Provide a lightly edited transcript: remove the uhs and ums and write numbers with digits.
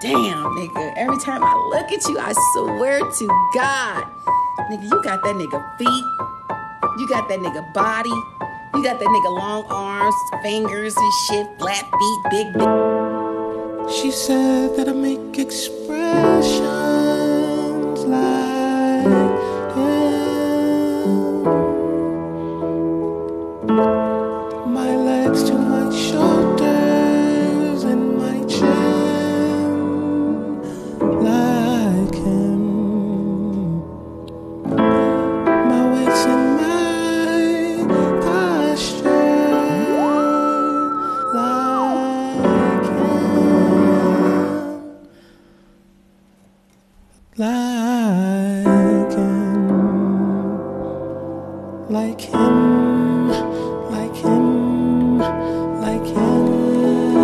damn, nigga. Every time I look at you, I swear to God, nigga, you got that nigga feet. You got that nigga body. You got that nigga long arms, fingers and shit, flat feet, big dick. She said that I make expressions like